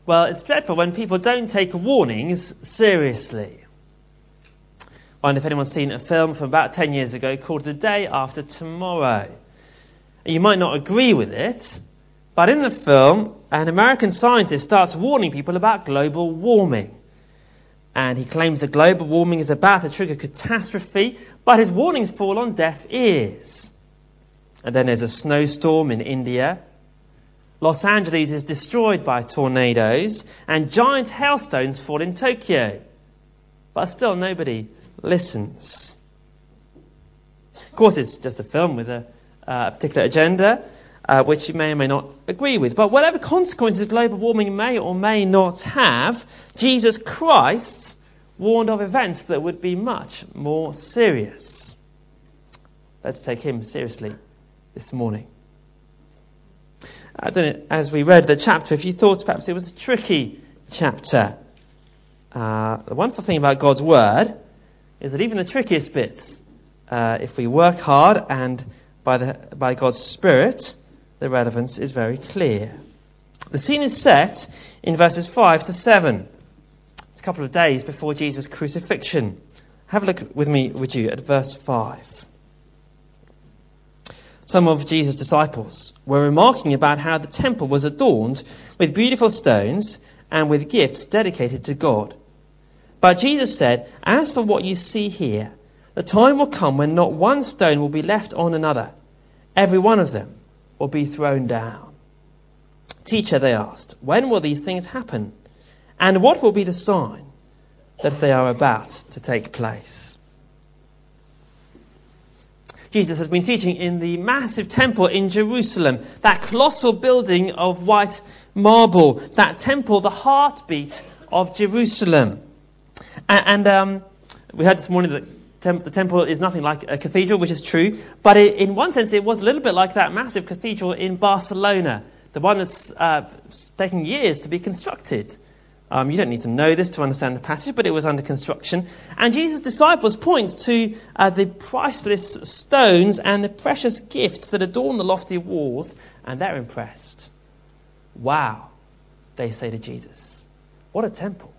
Well, it's dreadful when people don't take warnings seriously. I wonder if anyone's seen a film from about 10 years ago called The Day After Tomorrow. You might not agree with it, but in the film, an American scientist starts warning people about global warming. And he claims that global warming is about to trigger catastrophe, but his warnings fall on deaf ears. And then there's a snowstorm in India. Los Angeles is destroyed by tornadoes, and giant hailstones fall in Tokyo. But still nobody listens. Of course, it's just a film with a particular agenda, which you may or may not agree with. But whatever consequences global warming may or may not have, Jesus Christ warned of events that would be much more serious. Let's take him seriously this morning. I don't know, as we read the chapter, if you thought perhaps it was a tricky chapter. The wonderful thing about God's Word is that even the trickiest bits, if we work hard and by God's Spirit, the relevance is very clear. The scene is set in verses 5 to 7. It's a couple of days before Jesus' crucifixion. Have a look with me, would you, at verse 5. Some of Jesus' disciples were remarking about how the temple was adorned with beautiful stones and with gifts dedicated to God. But Jesus said, "As for what you see here, the time will come when not one stone will be left on another. Every one of them will be thrown down." "Teacher," they asked, "when will these things happen? And what will be the sign that they are about to take place?" Jesus has been teaching in the massive temple in Jerusalem, that colossal building of white marble, that temple, the heartbeat of Jerusalem. And we heard this morning that the temple is nothing like a cathedral, which is true, but in one sense it was a little bit like that massive cathedral in Barcelona, the one that's taking years to be constructed. You don't need to know this to understand the passage, but it was under construction. And Jesus' disciples point to the priceless stones and the precious gifts that adorn the lofty walls, and they're impressed. "Wow," they say to Jesus. "What a temple."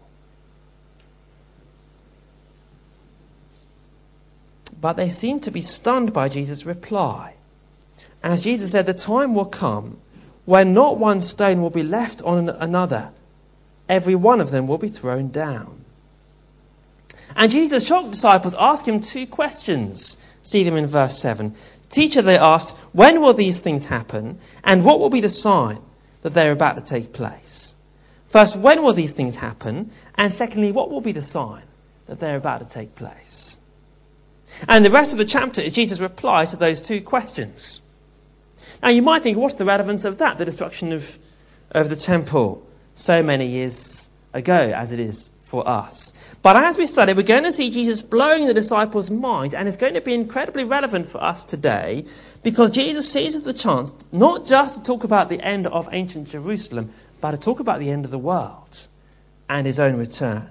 But they seem to be stunned by Jesus' reply. As Jesus said, the time will come when not one stone will be left on another. Every one of them will be thrown down. And Jesus' shocked disciples ask him two questions. See them in verse 7. "Teacher," they asked, "when will these things happen? And what will be the sign that they're about to take place?" First, when will these things happen? And secondly, what will be the sign that they're about to take place? And the rest of the chapter is Jesus' reply to those two questions. Now you might think, what's the relevance of that? The destruction of the temple so many years ago, as it is for us. But as we study, we're going to see Jesus blowing the disciples' mind, and it's going to be incredibly relevant for us today, because Jesus seizes the chance not just to talk about the end of ancient Jerusalem, but to talk about the end of the world and his own return.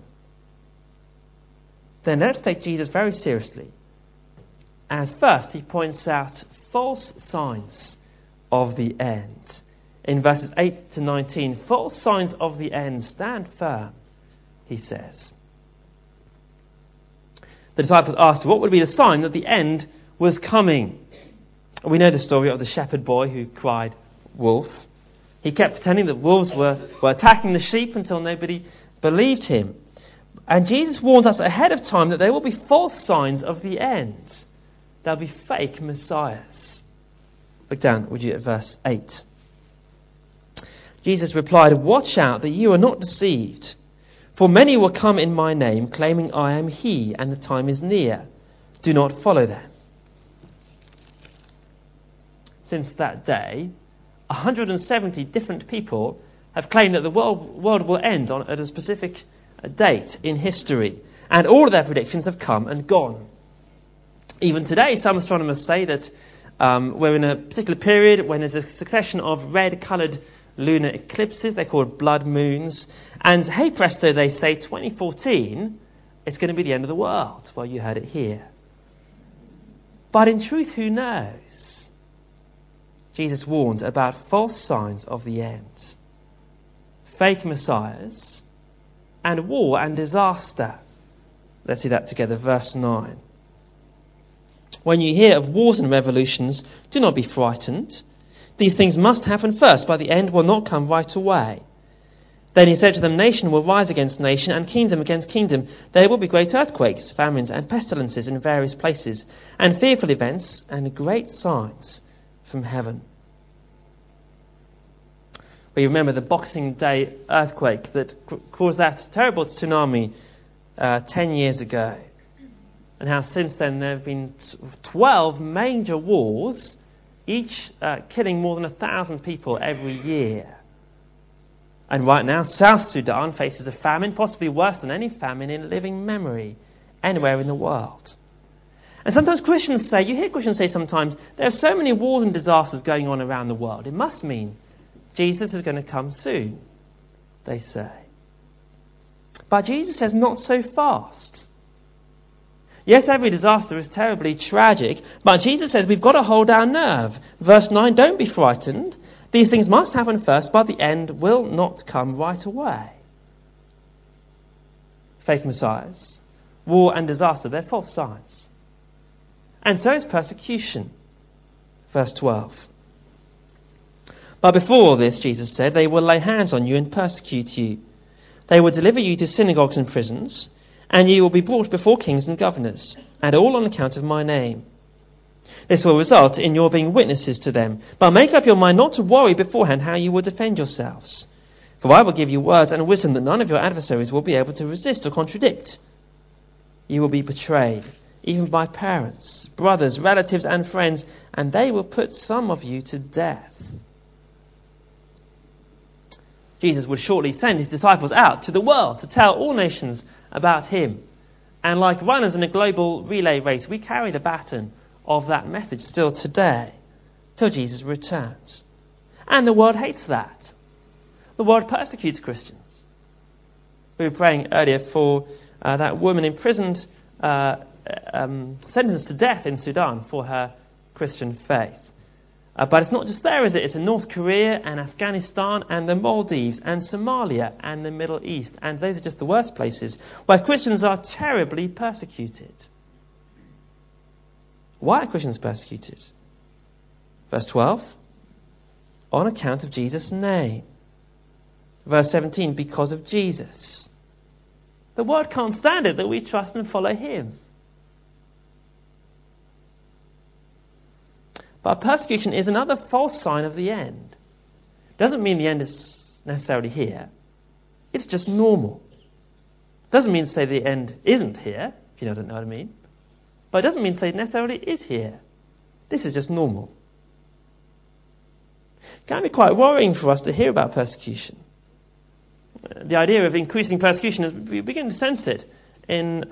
Then let's take Jesus very seriously, as first he points out false signs of the end. In verses 8 to 19, false signs of the end, stand firm, he says. The disciples asked what would be the sign that the end was coming. We know the story of the shepherd boy who cried, "Wolf." He kept pretending that wolves were attacking the sheep until nobody believed him. And Jesus warns us ahead of time that there will be false signs of the end. There'll be fake messiahs. Look down, would you, at verse 8. Jesus replied, "Watch out that you are not deceived. For many will come in my name, claiming I am he, and the time is near. Do not follow them." Since that day, 170 different people have claimed that the world will end at a specific date in history. And all of their predictions have come and gone. Even today, some astronomers say that we're in a particular period when there's a succession of red-coloured lunar eclipses. They're called blood moons. And hey presto, they say 2014, it's going to be the end of the world. Well, you heard it here. But in truth, who knows? Jesus warned about false signs of the end. fake messiahs, and war and disaster. Let's see that together. Verse 9. When you hear of wars and revolutions, do not be frightened. These things must happen first, but the end will not come right away. Then he said to them, nation will rise against nation and kingdom against kingdom. There will be great earthquakes, famines and pestilences in various places, and fearful events and great signs from heaven. We remember the Boxing Day earthquake that caused that terrible tsunami 10 years ago. And how since then there have been 12 major wars, each killing more than 1,000 people every year. And right now, South Sudan faces a famine, possibly worse than any famine in living memory anywhere in the world. And sometimes you hear Christians say sometimes, there are so many wars and disasters going on around the world. It must mean Jesus is going to come soon, they say. But Jesus says not so fast. Yes, every disaster is terribly tragic, but Jesus says we've got to hold our nerve. Verse 9, don't be frightened. These things must happen first, but the end will not come right away. Fake messiahs, war and disaster, they're false signs. And so is persecution. Verse 12. But before all this, Jesus said, they will lay hands on you and persecute you. They will deliver you to synagogues and prisons, and you will be brought before kings and governors, and all on account of my name. This will result in your being witnesses to them. But make up your mind not to worry beforehand how you will defend yourselves. For I will give you words and wisdom that none of your adversaries will be able to resist or contradict. You will be betrayed, even by parents, brothers, relatives and friends, and they will put some of you to death. Jesus would shortly send his disciples out to the world to tell all nations about him. And like runners in a global relay race, we carry the baton of that message still today, till Jesus returns. And the world hates that. The world persecutes Christians. We were praying earlier for that woman imprisoned, sentenced to death in Sudan for her Christian faith. But it's not just there, is it? It's in North Korea and Afghanistan and the Maldives and Somalia and the Middle East. And those are just the worst places where Christians are terribly persecuted. Why are Christians persecuted? Verse 12, on account of Jesus' name. Verse 17, because of Jesus. The world can't stand it that we trust and follow him. But persecution is another false sign of the end. Doesn't mean the end is necessarily here. It's just normal. Doesn't mean to say the end isn't here, if you don't know what I mean. But it doesn't mean to say it necessarily is here. This is just normal. It can be quite worrying for us to hear about persecution. The idea of increasing persecution, is we begin to sense it in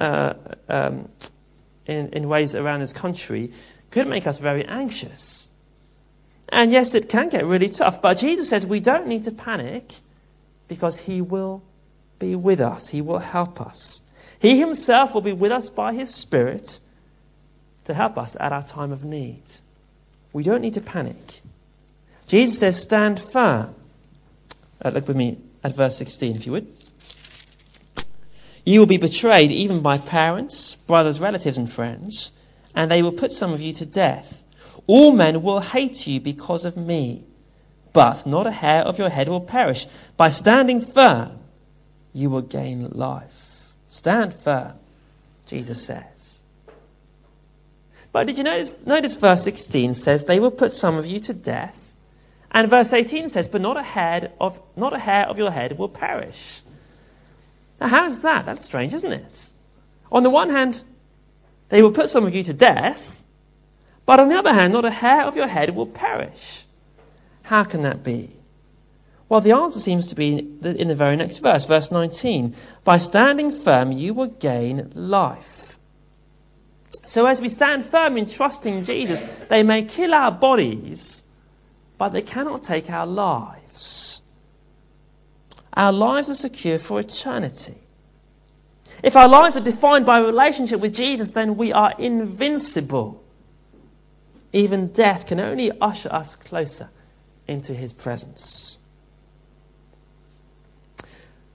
ways around this country, could make us very anxious. And yes, it can get really tough. But Jesus says we don't need to panic because he will be with us. He will help us. He himself will be with us by his Spirit to help us at our time of need. We don't need to panic. Jesus says, stand firm. Look with me at verse 16, if you would. You will be betrayed even by parents, brothers, relatives and friends, and they will put some of you to death. All men will hate you because of me, but not a hair of your head will perish. By standing firm, you will gain life. Stand firm, Jesus says. But did you notice verse 16 says they will put some of you to death, and verse 18 says, but not a hair of your head will perish. Now how is that? That's strange, isn't it? On the one hand, they will put some of you to death, but on the other hand, not a hair of your head will perish. How can that be? Well, the answer seems to be in the very next verse, verse 19. By standing firm, you will gain life. So as we stand firm in trusting Jesus, they may kill our bodies, but they cannot take our lives. Our lives are secure for eternity. If our lives are defined by a relationship with Jesus, then we are invincible. Even death can only usher us closer into his presence.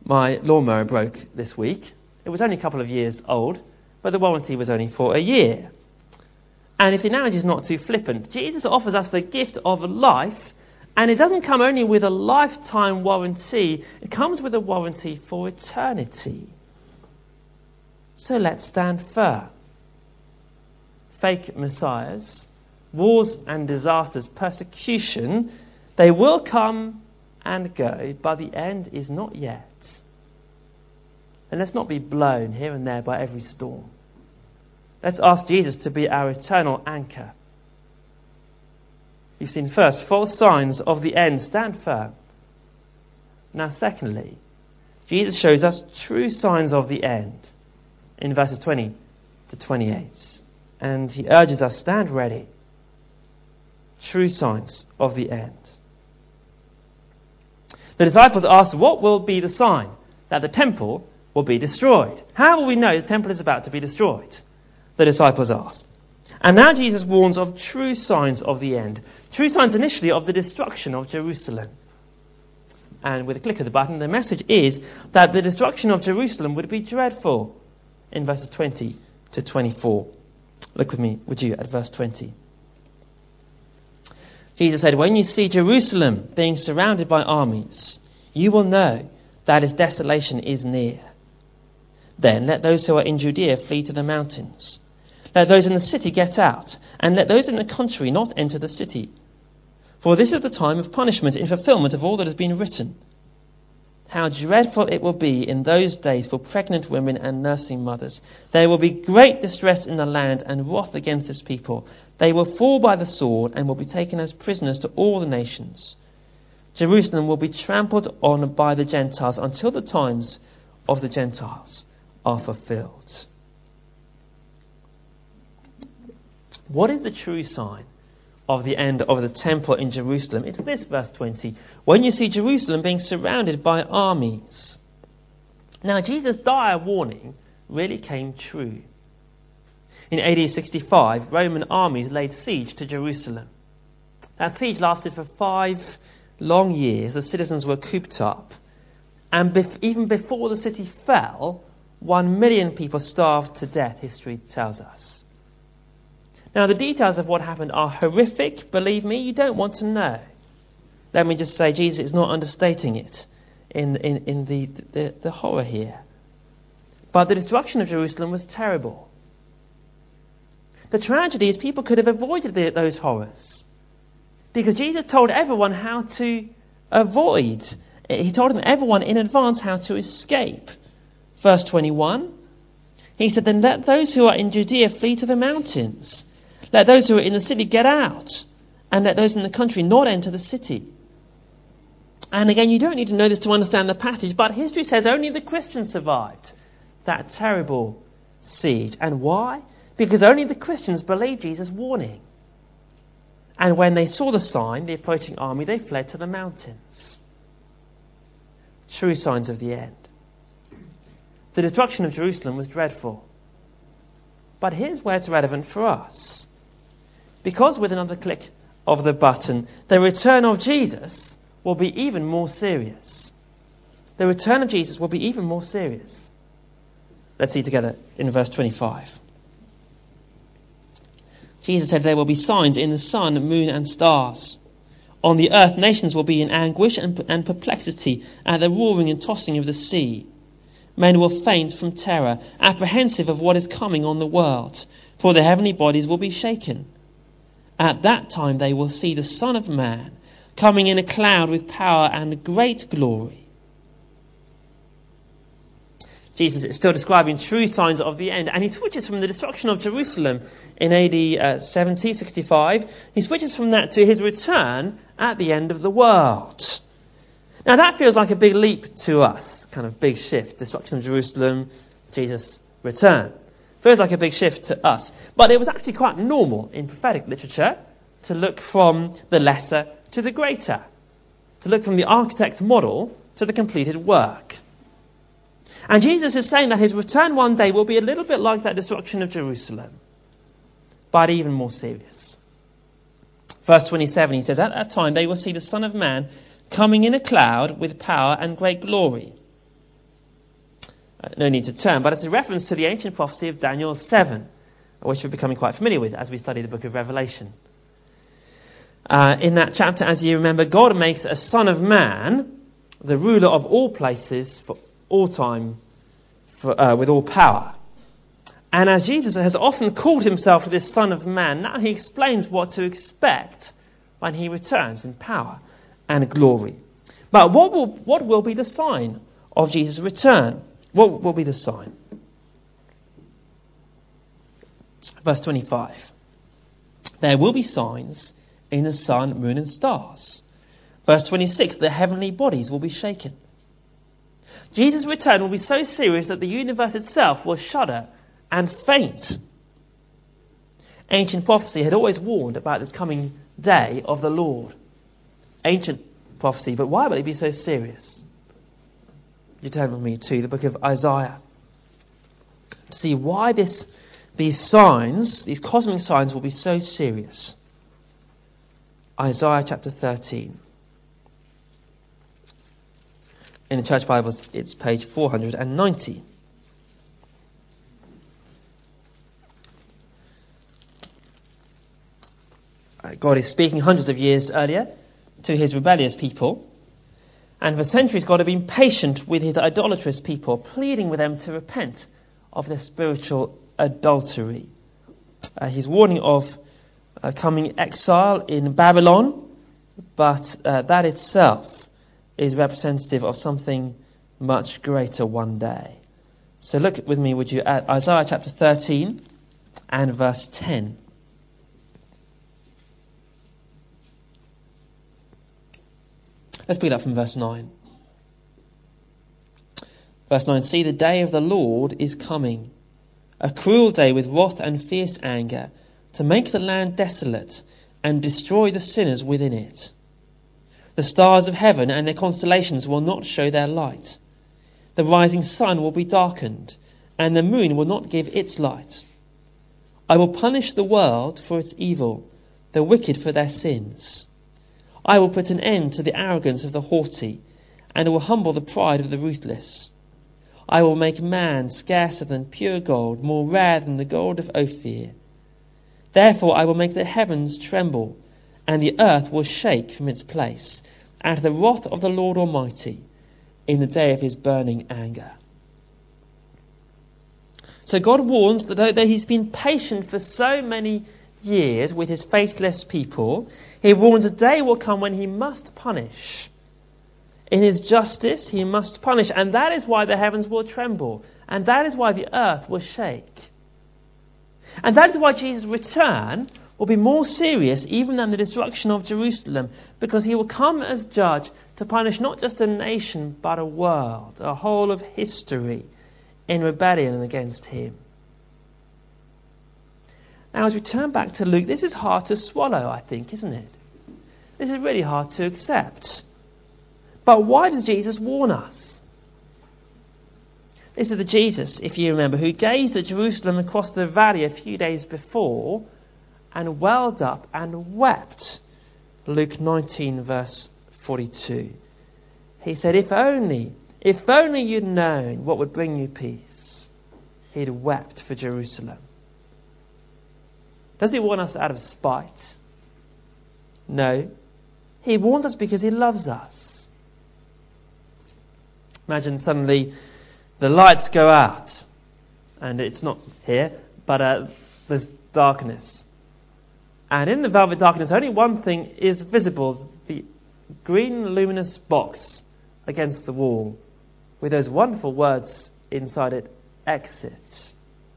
My lawnmower broke this week. It was only a couple of years old, but the warranty was only for a year. And if the analogy is not too flippant, Jesus offers us the gift of life, and it doesn't come only with a lifetime warranty, it comes with a warranty for eternity. So let's stand firm. Fake messiahs, wars and disasters, persecution, they will come and go, but the end is not yet. And let's not be blown here and there by every storm. Let's ask Jesus to be our eternal anchor. You've seen first, false signs of the end. Stand firm. Now secondly, Jesus shows us true signs of the end in verses 20 to 28. And he urges us, stand ready. True signs of the end. The disciples asked, what will be the sign that the temple will be destroyed? How will we know the temple is about to be destroyed? The disciples asked. And now Jesus warns of true signs of the end. True signs initially of the destruction of Jerusalem. And with a click of the button, the message is that the destruction of Jerusalem would be dreadful in verses 20 to 24. Look with me, would you, at verse 20. Jesus said, when you see Jerusalem being surrounded by armies, you will know that its desolation is near. Then let those who are in Judea flee to the mountains. Let those in the city get out, and let those in the country not enter the city. For this is the time of punishment in fulfillment of all that has been written. How dreadful it will be in those days for pregnant women and nursing mothers. There will be great distress in the land and wrath against this people. They will fall by the sword and will be taken as prisoners to all the nations. Jerusalem will be trampled on by the Gentiles until the times of the Gentiles are fulfilled. What is the true sign of the end of the temple in Jerusalem? It's this, verse 20. When you see Jerusalem being surrounded by armies. Now, Jesus' dire warning really came true. In AD 65, Roman armies laid siege to Jerusalem. That siege lasted for 5 long years. The citizens were cooped up. And even before the city fell, 1 million people starved to death, history tells us. Now, the details of what happened are horrific. Believe me, you don't want to know. Let me just say, Jesus is not understating it in the horror here. But the destruction of Jerusalem was terrible. The tragedy is people could have avoided those horrors, because Jesus told everyone how to avoid. He told everyone in advance how to escape. Verse 21, he said, then let those who are in Judea flee to the mountains. Let those who are in the city get out, and let those in the country not enter the city. And again, you don't need to know this to understand the passage, but history says only the Christians survived that terrible siege. And why? Because only the Christians believed Jesus' warning. And when they saw the sign, the approaching army, they fled to the mountains. True signs of the end. The destruction of Jerusalem was dreadful. But here's where it's relevant for us. Because with another click of the button, the return of Jesus will be even more serious. The return of Jesus will be even more serious. Let's see together in verse 25. Jesus said, there will be signs in the sun, moon and stars. On the earth, nations will be in anguish and perplexity at the roaring and tossing of the sea. Men will faint from terror, apprehensive of what is coming on the world, for the heavenly bodies will be shaken. At that time they will see the Son of Man coming in a cloud with power and great glory. Jesus is still describing true signs of the end, and he switches from the destruction of Jerusalem in AD 65, he switches from that to his return at the end of the world. Now that feels like a big leap to us, kind of big shift. Destruction of Jerusalem, Jesus' return. Feels like a big shift to us. But it was actually quite normal in prophetic literature to look from the lesser to the greater. To look from the architect's model to the completed work. And Jesus is saying that his return one day will be a little bit like that destruction of Jerusalem, but even more serious. Verse 27, he says, at that time they will see the Son of Man coming in a cloud with power and great glory. No need to turn, but it's a reference to the ancient prophecy of Daniel 7, which we're becoming quite familiar with as we study the book of Revelation. In that chapter, as you remember, God makes a son of man the ruler of all places for all time, with all power. And as Jesus has often called himself this son of man, now he explains what to expect when he returns in power and glory. But what will be the sign of Jesus' return? What will be the sign? Verse 25. There will be signs in the sun, moon and stars. Verse 26. The heavenly bodies will be shaken. Jesus' return will be so serious that the universe itself will shudder and faint. Ancient prophecy had always warned about this coming day of the Lord. Ancient prophecy, but why will it be so serious? You turn with me to the book of Isaiah to see why these signs, these cosmic signs, will be so serious. Isaiah chapter 13. In the Church Bibles, it's page 490. God is speaking hundreds of years earlier to his rebellious people. And for centuries, God had been patient with his idolatrous people, pleading with them to repent of their spiritual adultery. He's warning of coming exile in Babylon, but that itself is representative of something much greater one day. So look with me, would you, at Isaiah chapter 13 and verse 10. Let's pick it up from verse 9. Verse 9, see, the day of the Lord is coming, a cruel day with wrath and fierce anger, to make the land desolate and destroy the sinners within it. The stars of heaven and their constellations will not show their light. The rising sun will be darkened, and the moon will not give its light. I will punish the world for its evil, the wicked for their sins. I will put an end to the arrogance of the haughty, and will humble the pride of the ruthless. I will make man scarcer than pure gold, more rare than the gold of Ophir. Therefore I will make the heavens tremble, and the earth will shake from its place, at the wrath of the Lord Almighty, in the day of his burning anger. So God warns that though he's been patient for so many years with his faithless people, he warns a day will come when he must punish. In his justice, he must punish, and that is why the heavens will tremble, and that is why the earth will shake. And that is why Jesus' return will be more serious even than the destruction of Jerusalem, because he will come as judge to punish not just a nation, but a world, a whole of history in rebellion against him. Now, as we turn back to Luke, this is hard to swallow, I think, isn't it? This is really hard to accept. But why does Jesus warn us? This is the Jesus, if you remember, who gazed at Jerusalem across the valley a few days before and welled up and wept. Luke 19 verse 42. He said, if only you'd known what would bring you peace. He'd wept for Jerusalem. Does he warn us out of spite? No. He warns us because he loves us. Imagine suddenly the lights go out, and it's not here, but there's darkness. And in the velvet darkness, only one thing is visible, the green luminous box against the wall, with those wonderful words inside it, exit.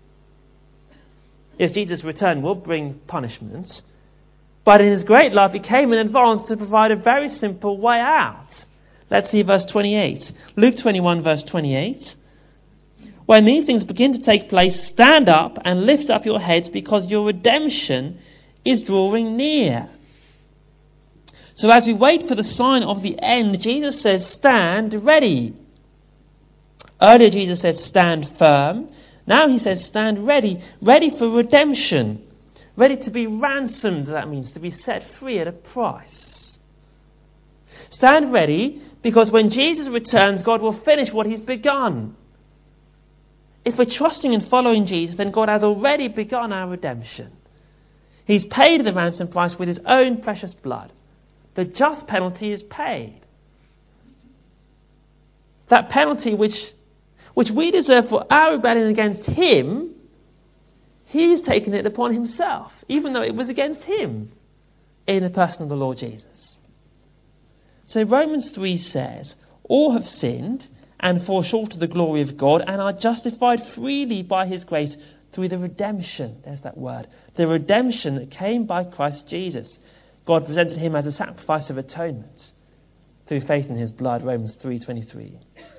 Yes, Jesus' return will bring punishment, but in his great love, he came in advance to provide a very simple way out. Let's see verse 28. Luke 21 verse 28. When these things begin to take place, stand up and lift up your heads, because your redemption is drawing near. So as we wait for the sign of the end, Jesus says, stand ready. Earlier Jesus said, stand firm. Now he says, stand ready. Ready for redemption. Ready to be ransomed, that means, to be set free at a price. Stand ready, because when Jesus returns, God will finish what he's begun. If we're trusting and following Jesus, then God has already begun our redemption. He's paid the ransom price with his own precious blood. The just penalty is paid. That penalty which we deserve for our rebellion against him, he's taken it upon himself, even though it was against him, in the person of the Lord Jesus. So Romans 3 says, all have sinned and fall short of the glory of God and are justified freely by his grace through the redemption, there's that word, the redemption that came by Christ Jesus. God presented him as a sacrifice of atonement through faith in his blood, Romans 3:23.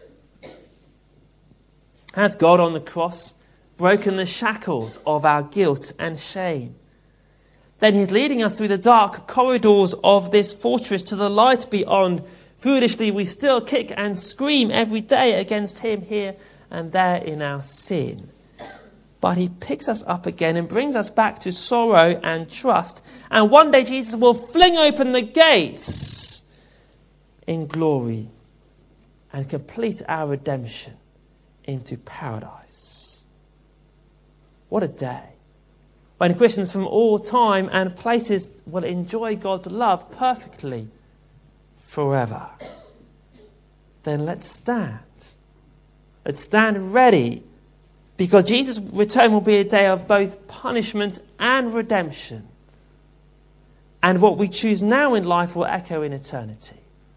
Has God on the cross broken the shackles of our guilt and shame? Then he's leading us through the dark corridors of this fortress to the light beyond. Foolishly, we still kick and scream every day against him here and there in our sin. But he picks us up again and brings us back to sorrow and trust. And one day Jesus will fling open the gates in glory and complete our redemption into paradise. What a day when Christians from all time and places will enjoy God's love perfectly forever. Then let's stand. Let's stand ready, because Jesus' return will be a day of both punishment and redemption. And what we choose now in life will echo in eternity.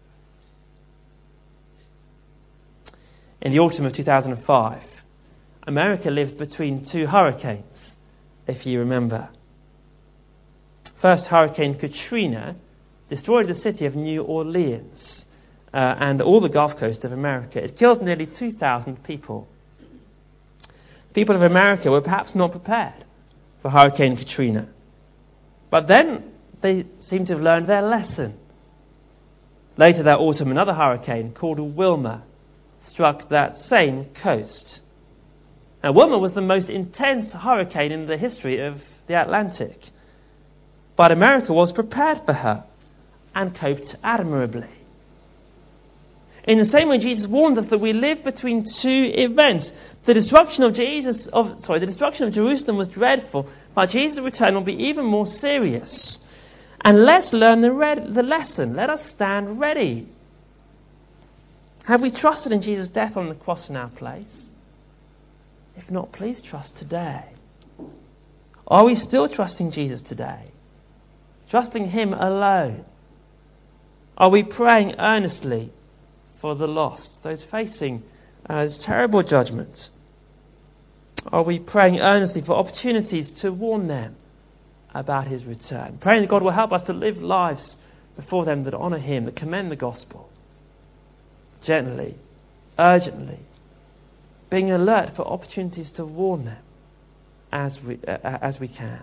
In the autumn of 2005, America lived between two hurricanes, if you remember. First, Hurricane Katrina destroyed the city of New Orleans and all the Gulf Coast of America. It killed nearly 2,000 people. The people of America were perhaps not prepared for Hurricane Katrina. But then they seem to have learned their lesson. Later that autumn, another hurricane called Wilma struck that same coast. Now, Wilma was the most intense hurricane in the history of the Atlantic. But America was prepared for her and coped admirably. In the same way, Jesus warns us that we live between two events. The destruction of Jerusalem was dreadful, but Jesus' return will be even more serious. And let's learn the lesson. Let us stand ready. Have we trusted in Jesus' death on the cross in our place? If not, please trust today. Are we still trusting Jesus today? Trusting him alone? Are we praying earnestly for the lost, those facing this terrible judgment? Are we praying earnestly for opportunities to warn them about his return? Praying that God will help us to live lives before them that honour him, that commend the gospel. Gently, urgently, being alert for opportunities to warn them as we can.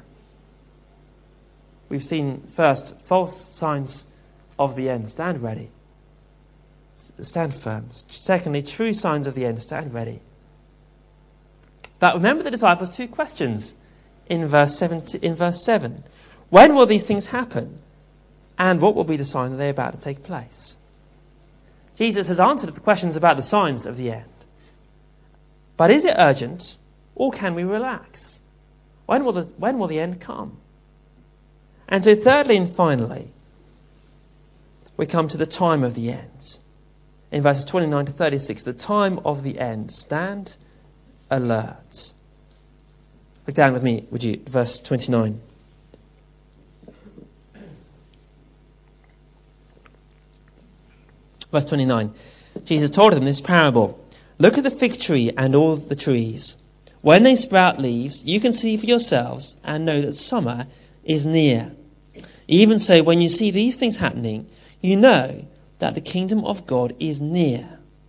We've seen first false signs of the end. Stand ready. Stand firm. Secondly, true signs of the end. Stand ready. But remember the disciples' two questions in verse 7. When will these things happen? And what will be the sign that they're about to take place? Jesus has answered the questions about the signs of the end. But is it urgent, or can we relax? When will the end come? And so thirdly and finally, we come to the time of the end. In verses 29 to 36, the time of the end. Stand alert. Look down with me, would you? Verse 29. Verse 29. Jesus told them this parable. Look at the fig tree and all the trees. When they sprout leaves, you can see for yourselves and know that summer is near. Even so, when you see these things happening, you know that the kingdom of God is near.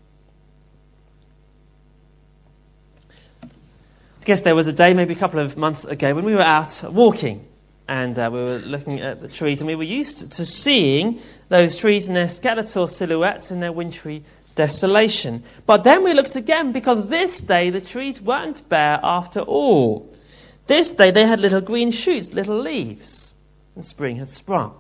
I guess there was a day, maybe a couple of months ago, when we were out walking and we were looking at the trees, and we were used to seeing those trees in their skeletal silhouettes in their wintry desolation. But then we looked again, because this day the trees weren't bare after all. This day they had little green shoots, little leaves, and spring had sprung.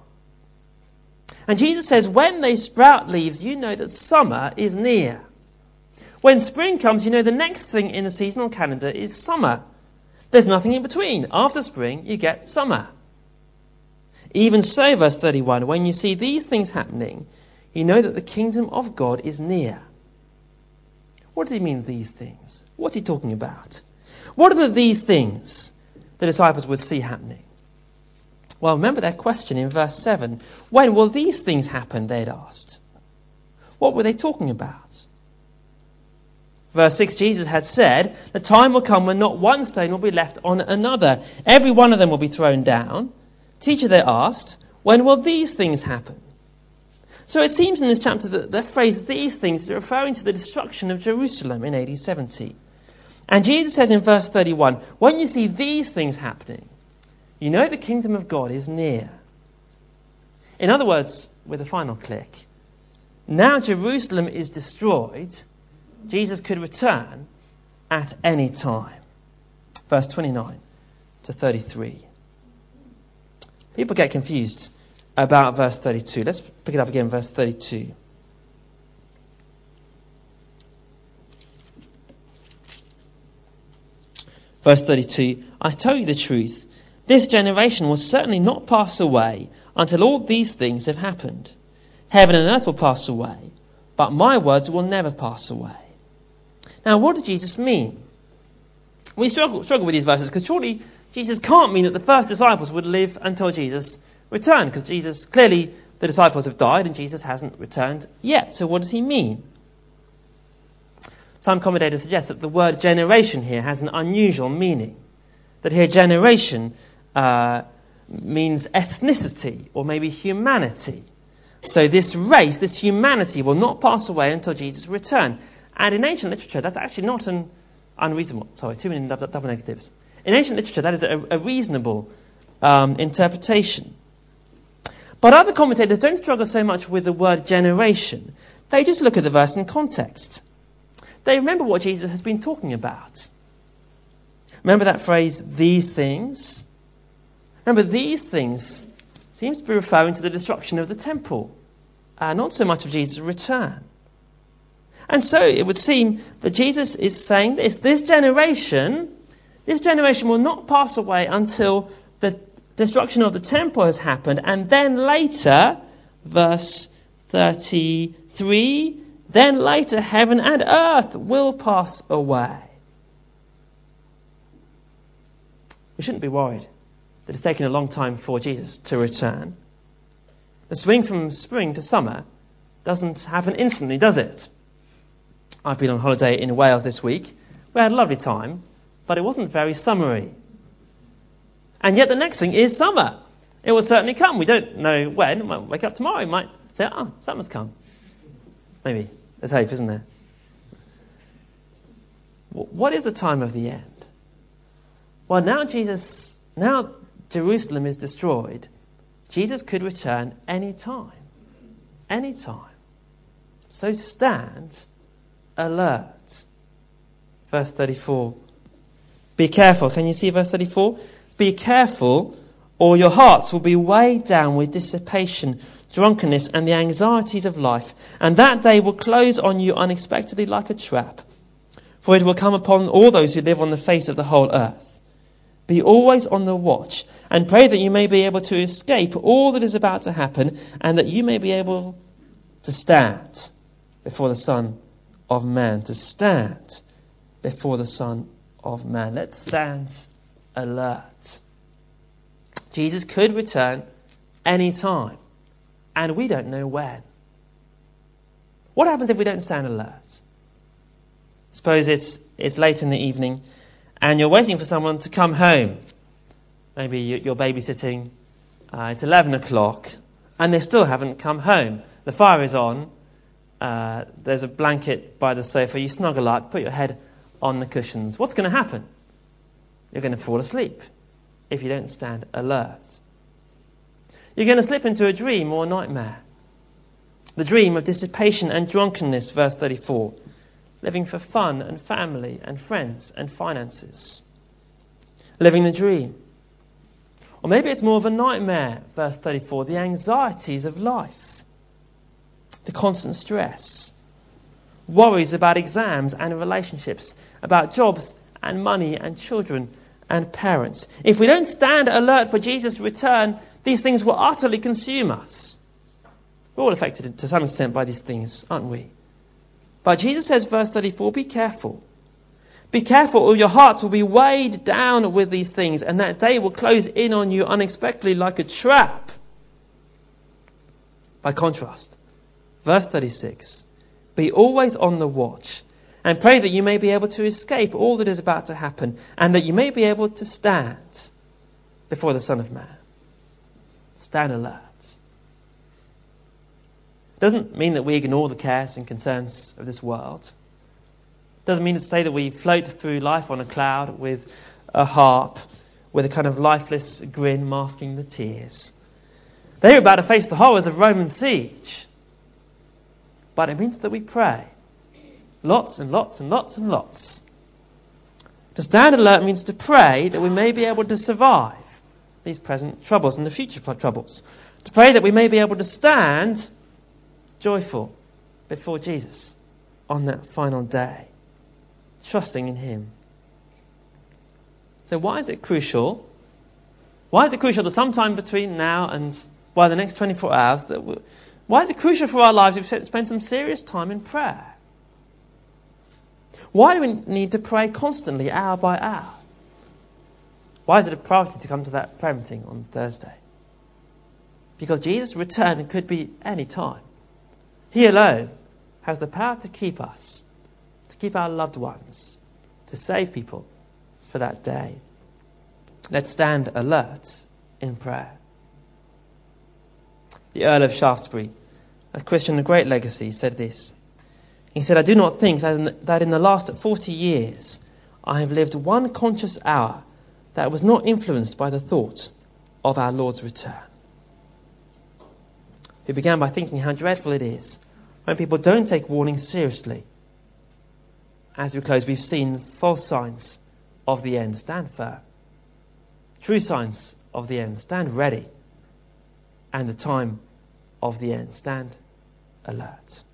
And Jesus says, when they sprout leaves, you know that summer is near. When spring comes, you know the next thing in the seasonal calendar is summer. There's nothing in between. After spring, you get summer. Even so, verse 31, when you see these things happening, you know that the kingdom of God is near. What does he mean, these things? What's he talking about? What are these things the disciples would see happening? Well, remember their question in verse 7. When will these things happen, they'd asked. What were they talking about? Verse 6, Jesus had said, the time will come when not one stone will be left on another. Every one of them will be thrown down. Teacher, they asked, when will these things happen? So it seems in this chapter that the phrase these things is referring to the destruction of Jerusalem in AD 70. And Jesus says in verse 31, when you see these things happening, you know the kingdom of God is near. In other words, with a final click, now Jerusalem is destroyed, Jesus could return at any time. Verse 29 to 33. People get confused about verse 32. Let's pick it up again, verse 32. Verse 32, I tell you the truth, this generation will certainly not pass away until all these things have happened. Heaven and earth will pass away, but my words will never pass away. Now, what does Jesus mean? We struggle with these verses because surely Jesus can't mean that the first disciples would live until Jesus returned, because Jesus, clearly the disciples have died and Jesus hasn't returned yet. So what does he mean? Some commentators suggest that the word generation here has an unusual meaning. That here generation means ethnicity or maybe humanity. So this race, this humanity will not pass away until Jesus' return. And in ancient literature, that's actually not an unreasonable, too many double negatives. In ancient literature, that is a reasonable interpretation. But other commentators don't struggle so much with the word generation. They just look at the verse in context. They remember what Jesus has been talking about. Remember that phrase, these things? Remember, these things seems to be referring to the destruction of the temple, not so much of Jesus' return. And so it would seem that Jesus is saying this generation will not pass away until the destruction of the temple has happened, and then later, verse 33, then later heaven and earth will pass away. We shouldn't be worried that it's taken a long time for Jesus to return. The swing from spring to summer doesn't happen instantly, does it? I've been on holiday in Wales this week. We had a lovely time, but it wasn't very summery. And yet the next thing is summer. It will certainly come. We don't know when. We might wake up tomorrow. We might say, summer's come. Maybe. There's hope, isn't there? What is the time of the end? Well, now Jerusalem is destroyed. Jesus could return any time. Any time. So stand alert. Verse 34. Be careful. Can you see verse 34? Be careful, or your hearts will be weighed down with dissipation, drunkenness, and the anxieties of life. And that day will close on you unexpectedly like a trap. For it will come upon all those who live on the face of the whole earth. Be always on the watch, and pray that you may be able to escape all that is about to happen, and that you may be able to stand before the Son of Man. To stand before the Son of Man. Let's stand alert. Jesus could return any time, and we don't know when. What happens if we don't stand alert? Suppose it's late in the evening and you're waiting for someone to come home. Maybe you're babysitting, it's 11 o'clock and they still haven't come home. The fire is on, there's a blanket by the sofa, you snuggle up, put your head on the cushions. What's going to happen? You're going to fall asleep if you don't stand alert. You're going to slip into a dream or a nightmare. The dream of dissipation and drunkenness, verse 34. Living for fun and family and friends and finances. Living the dream. Or maybe it's more of a nightmare, verse 34. The anxieties of life. The constant stress. worries about exams and relationships, about jobs and money and children and parents. If we don't stand alert for Jesus' return, these things will utterly consume us. We're all affected to some extent by these things, aren't we? But Jesus says, verse 34, be careful. Be careful or your hearts will be weighed down with these things, and that day will close in on you unexpectedly like a trap. By contrast, verse 36, be always on the watch and pray that you may be able to escape all that is about to happen and that you may be able to stand before the Son of Man. Stand alert. It doesn't mean that we ignore the cares and concerns of this world. It doesn't mean to say that we float through life on a cloud with a harp, with a kind of lifeless grin masking the tears. They were about to face the horrors of Roman siege. But it means that we pray. Lots and lots and lots and lots. To stand alert means to pray that we may be able to survive these present troubles and the future troubles. To pray that we may be able to stand joyful before Jesus on that final day, trusting in Him. So why is it crucial? Why is it crucial that sometime between now and the next 24 hours, why is it crucial for our lives we spend some serious time in prayer? Why do we need to pray constantly, hour by hour? Why is it a priority to come to that prayer meeting on Thursday? Because Jesus' return could be any time. He alone has the power to keep us, to keep our loved ones, to save people for that day. Let's stand alert in prayer. The Earl of Shaftesbury, a Christian of great legacy, said this. He said, I do not think that in the last 40 years I have lived one conscious hour that was not influenced by the thought of our Lord's return. He began by thinking how dreadful it is when people don't take warning seriously. As we close, we've seen false signs of the end. Stand firm. True signs of the end. Stand ready. And the time of the end. Stand alert.